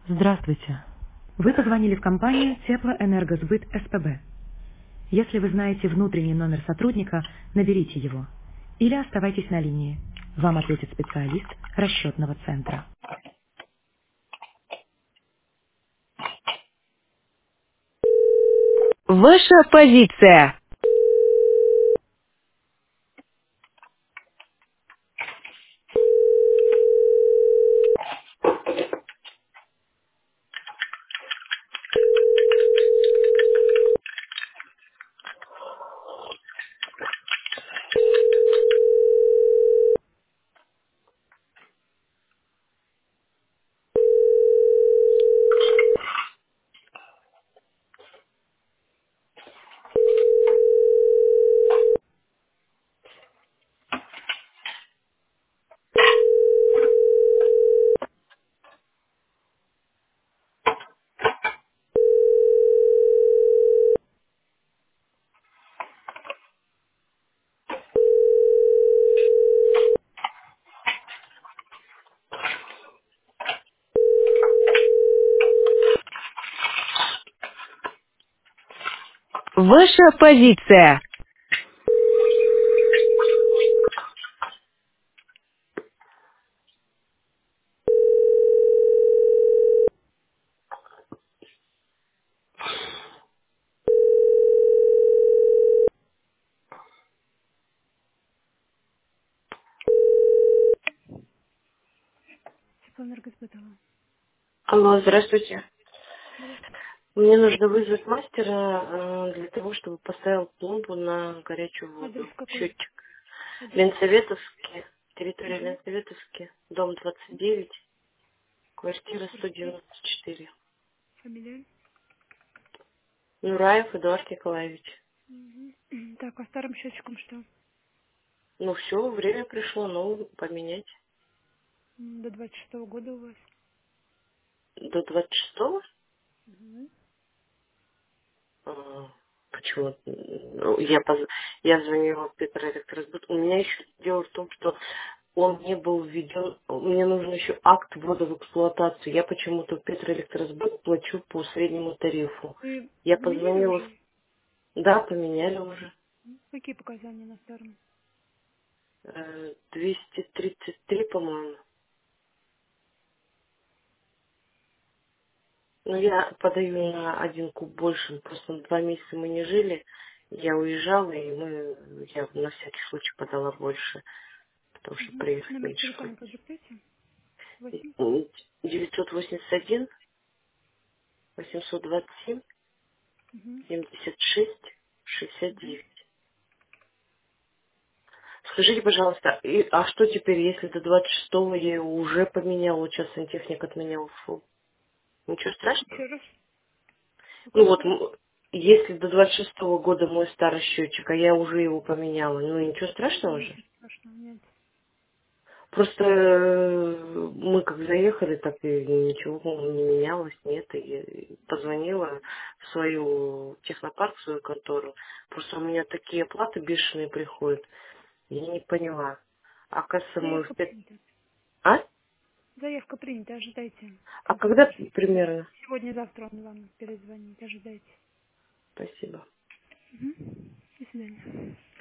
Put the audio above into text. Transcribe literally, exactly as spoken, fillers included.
Здравствуйте. Вы позвонили в компанию Теплоэнергосбыт СПБ. Если вы знаете внутренний номер сотрудника, наберите его. Или оставайтесь на линии. Вам ответит специалист расчетного центра. Ваша позиция. Ваша позиция. Теплоэнергосбытова. Алло, здравствуйте. Здравствуйте. Мне нужно вызвать мастера э, для того, чтобы поставил пломбу на горячую Адрес воду. какой? Счетчик. Адрес. Ленсоветовский, территория Угу. Ленсоветовский, дом двадцать девять, квартира сто Квартира. девяносто четыре. Фамилия. Нураев Эдуард Николаевич. Угу. Так, а старым счетчиком что? Ну все, время пришло, новый поменять. М, До двадцать шестого года у вас. До двадцать шестого? Угу. А, почему? Ну, Я, поз- я звонила в Петроэлектросбыт. У меня еще дело в том, что он не был введен. Мне нужен еще акт ввода в эксплуатацию. Я почему-то в Петроэлектросбыт плачу по среднему тарифу. Вы Я поменяли позвонила. в- уже? Да, поменяли уже. М, Какие показания на старом? Э, двести тридцать три, по-моему. Ну, я подаю на один куб больше. Просто два месяца мы не жили. Я уезжала, и мы, я на всякий случай подала больше, потому что Угу. приехать Номер меньше телефона продиктуйте. Восемь. хватит. девятьсот восемьдесят один, восемьсот двадцать семь, Угу. семьдесят шесть, шестьдесят Угу. девять. Скажите, пожалуйста, и- а что теперь, если до двадцать шестого я его уже поменял, вот сейчас сантехник от меня ушел? Ничего страшного? Еще раз. Ну Какой вот, вопрос? м, если до двадцать шестого года мой старый счетчик, а я уже его поменяла, ну ничего страшного же? Ничего страшного, нет. Просто э, мы как заехали, так и ничего не менялось, нет. И я позвонила в свою технопарк, в свою контору. Просто у меня такие оплаты бешеные приходят. Я не поняла. Оказывается, мы в Заявка пять... принята. А? Заявка принята, ожидайте. А Как когда ваш мастер. примерно? Сегодня-завтра он вам перезвонит, ожидайте. Спасибо. Угу. До свидания.